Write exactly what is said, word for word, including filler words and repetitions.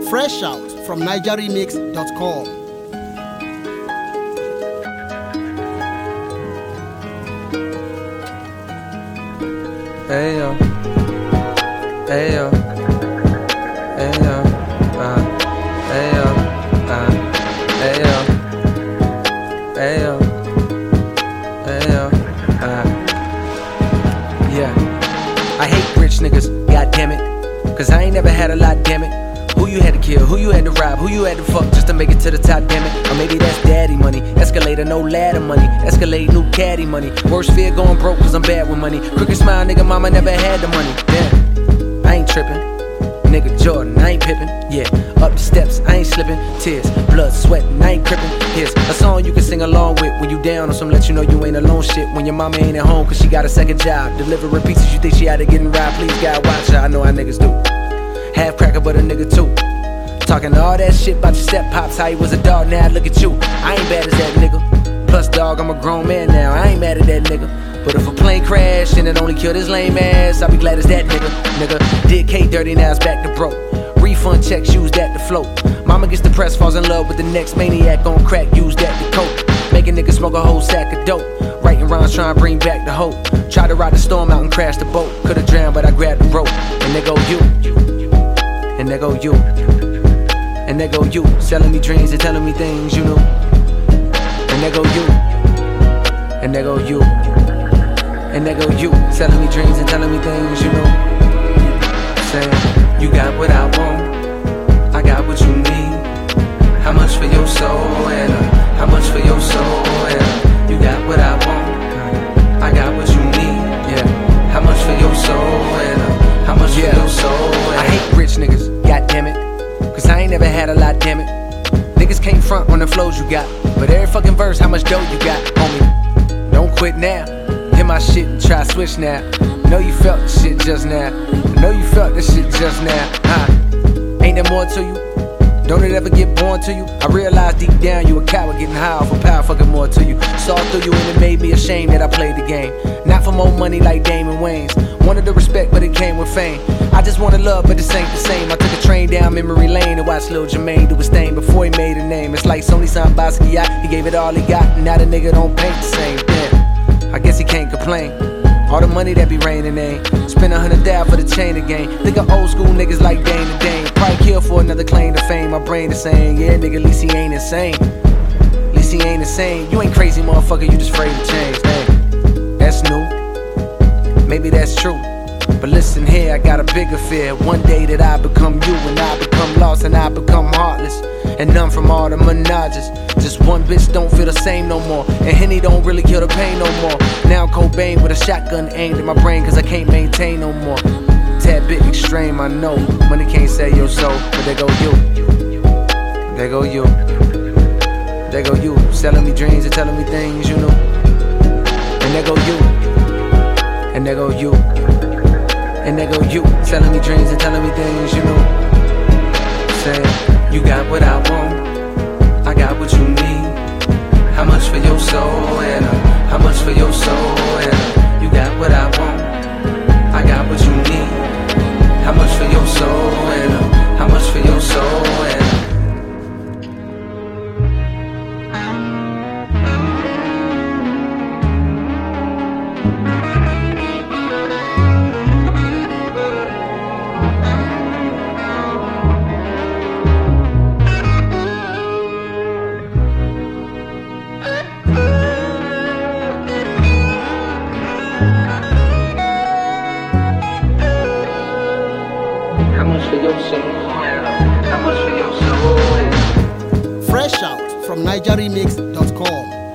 Fresh out from niger remix dot com. Hey yo, hey yo, hey yo, uh, hey yo, uh, hey yo, hey yo, hey yo, uh, yeah. I hate rich niggas, goddammit, cause I ain't never had a lot, damn it. Who you had to kill, who you had to rob, who you had to fuck just to make it to the top, damn it. Or maybe that's daddy money, escalator, no ladder money, escalate, new caddy money. Worst fear going broke cause I'm bad with money. Crooked smile, nigga, mama never had the money, damn. I ain't tripping, nigga Jordan, I ain't pippin', yeah. Up the steps, I ain't slipping, tears, blood, sweatin', I ain't crippin'. Here's a song you can sing along with when you down, or some let you know you ain't alone shit. When your mama ain't at home cause she got a second job, delivering pizzas you think she out of getting robbed. Please God watch her, I know how niggas do. Half cracker but a nigga too. Talking all that shit about your step pops, how he was a dog, now look at you. I ain't bad as that nigga. Plus dog, I'm a grown man now, I ain't mad at that nigga. But if a plane crash and it only killed his lame ass, I'll be glad as that nigga. Nigga, did K dirty, now it's back to broke. Refund checks, use that to float. Mama gets depressed, falls in love with the next maniac on crack, use that to cope. Make a nigga smoke a whole sack of dope. Writing rhymes trying to bring back the hope. Try to ride the storm out and crash the boat. Could've drowned but I grabbed the rope. And there go you, and there go you, and there go you, selling me dreams and telling me things you knew. And there go you, and there go you, and there go you, selling me dreams and telling me things you knew. Saying, you got what I want, I got what you need. How much for your soul, and uh, how much for your soul, and uh, you got what I want, I got what you need, yeah. How much for your soul, and uh, how much yeah. for your soul, and I hate rich niggas, goddammit, cause I ain't never had a lot, damn it. Niggas can't front on the flows you got, but every fucking verse, how much dough you got, homie. Don't quit now, hit my shit and try switch now. Know you felt the shit just now, I know you felt this shit just now, huh? Ain't there more to you? Don't it ever get born to you? I realized deep down you a coward getting high off a power fucking more to you. Saw through you and it made me ashamed that I played the game. Not for more money like Damon Wayans. Wanted the respect but it came with fame. I just wanted love but this ain't the same. I took a train down memory lane and watched Lil Jermaine do his thing before he made a name. It's like Sony signed Basquiat, he gave it all he got, and now the nigga don't paint the same. Damn, I guess he can't complain. All the money that be raining ain't spend a hundred down for the chain again. Think of old school niggas like Dane to Dane. Probably kill for another claim to fame. My brain is saying, yeah nigga, at least he ain't insane. At least he ain't insane. You ain't crazy motherfucker, you just afraid to change. Dang, that's new, maybe that's true. But listen here, I got a bigger fear. One day that I become you, and I become lost, and I become heartless. And none from all the menages. Just one bitch don't feel the same no more. And Henny don't really kill the pain no more. Now I'm Cobain with a shotgun aimed at my brain, cause I can't maintain no more. Tad bit extreme, I know. Money can't save your soul, but there go you. There go you. There go you, selling me dreams and telling me things you knew. And there go you. And there go you. And there go you, telling me dreams and telling me things you know. Saying, you got what I want, I got what you need. How much for your soul, and uh, how much for your soul, and uh, you got what I want, I got what you need. How much for your soul, and uh, how much for your soul, and uh, Fresh out from niger remix dot com.